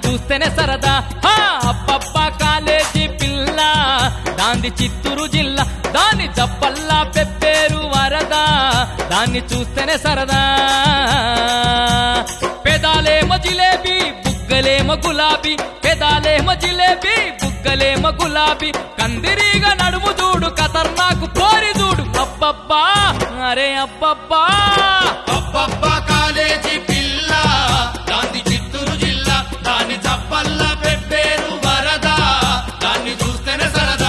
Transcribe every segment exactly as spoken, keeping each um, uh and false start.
చూస్తేనే సరదా అబ్బబ్బా కాలేజీ పిల్ల దాంది చిత్తూరు జిల్లా దాని చప్పల్లా పెప్పేరు వరద దాన్ని చూస్తేనే సరదా పెదాలేమో జిలేబీ బుగ్గలేమో గులాబీ పెదాలేమో జిలేబీ బుగ్గలేమో గులాబీ కందిరీగా నడుము చూడు ఖతర్నాకు పోరి చూడు అబ్బబ్బా అరే అబ్బబ్బా అబ్బబ్బా కాలేజీ పిల్ల దాని చిత్తూరు జిల్లా దాని చప్పల్లా పెప్పేరు వరద దాన్ని చూస్తేనే సరదా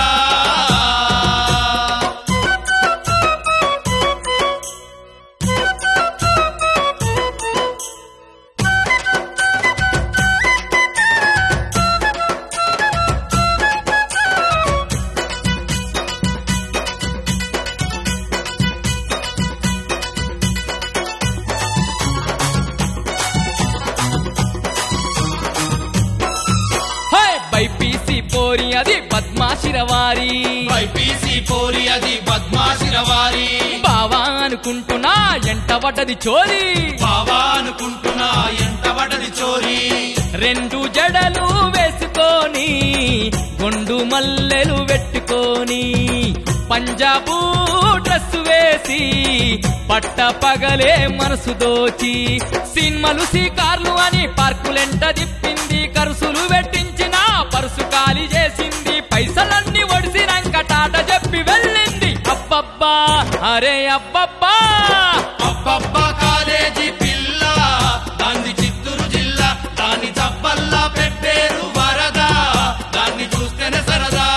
బైపీసీ పోరి అది పద్మాశిరవారి బైపీసీ పోరి అది పద్మాశిరవారి బావా అనుకుంటున్నా ఎంట పడ్డది చోరీ బావా అనుకుంటున్నా ఎంత పడది చోరీ రెండు జడలు వేసుకొని గుండు మల్లెలు పెట్టుకొని పంజాబు డ్రెస్ వేసి పట్ట పగలే మనసు దోచి సినిమాలు సీకార్లు అని పార్కులెంట దిప్పింది కరుసులు పెట్టించిన పరుసు ఖాళీ చేసింది పైసలన్నీ ఒడిసినాక టాట చెప్పి వెళ్ళింది అబ్బబ్బా అరే అబ్బబ్బా అబ్బబ్బా కాలేజీ పిల్ల దాని చిత్తూరు జిల్లా దాని చప్పల్లా పెప్పేరు వరద దాన్ని చూస్తేనే సరదా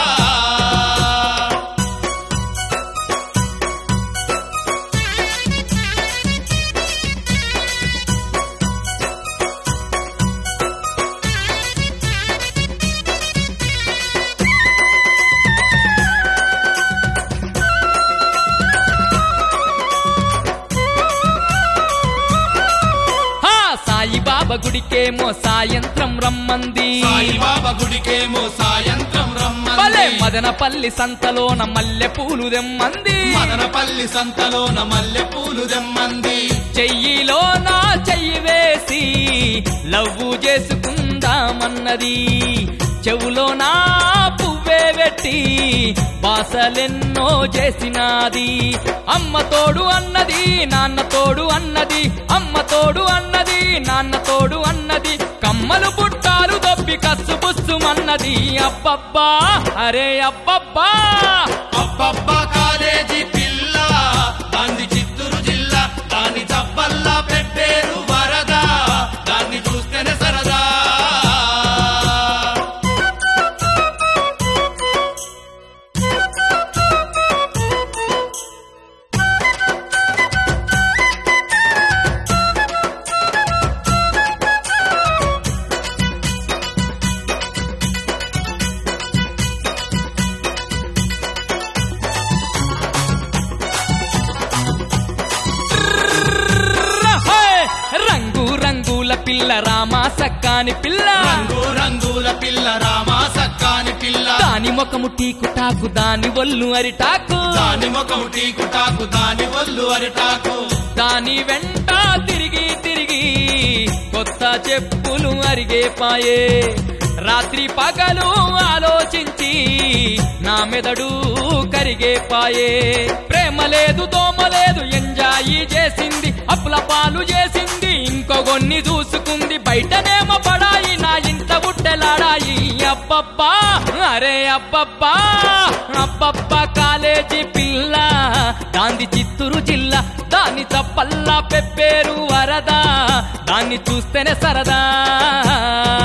సాయిబాబా గుడికేమో సాయంత్రం రమ్మంది సాయిబాబా గుడికేమో సాయంత్రం రమ్మంది భలే మదనపల్లి సంతలోన మల్లె పూలు దెమ్మంది మదనపల్లి సంతలోన మల్లె పూలు దెమ్మంది చెయ్యిలో నా చెయ్యి వేసి లవ్వు చేసుకుందామన్నది చెవులో నా పువ్వే పెట్టి బాసలెన్నో చేసినాది అమ్మ తోడు అన్నది నాన్న తోడు అన్నది అమ్మ తోడు అన్నది నాన్న తోడు అన్నది కమ్మలు పుట్టాలు దొబ్బి కస్సు పుస్సుమన్నది అబ్బబ్బా అరే అబ్బబ్బా అబ్బబ్బా కాలేజీ పిల్ల దాని చిత్తూరు జిల్లా దాని చప్పల్లా పెప్పేరు వరద దాన్ని చూస్తేనే సరదా పిల్ల రామా సక్కాని పిల్ల రంగు రంగుల పిల్ల రామా సక్కాని పిల్ల దాని ముఖము టీకుటాకు దాని ఒళ్ళు అరిటాకు దాని ముఖము టీకుటాకు దాని ఒళ్ళు అరిటాకు దాని వెంట తిరిగి తిరిగి కొత్త చెప్పులు అరిగే పాయే రాత్రి పగలు ఆలోచించి నా మెదడు కరిగే పాయే ప్రేమ లేదు దోమ లేదు ఎంజాయి చేసింది అప్పుల పాలు చేసింది ఇంకో కొన్ని చూసుకుంది బయటనేమో పడాయి నా ఇంట బుట్టెలాడాయి అబ్బబ్బా అరే అబ్బబ్బా అబ్బబ్బా కాలేజీ పిల్ల దాంది చిత్తూరు జిల్లా దాని చప్పల్లా పెప్పేరు వరద దాన్ని చూస్తేనే సరదా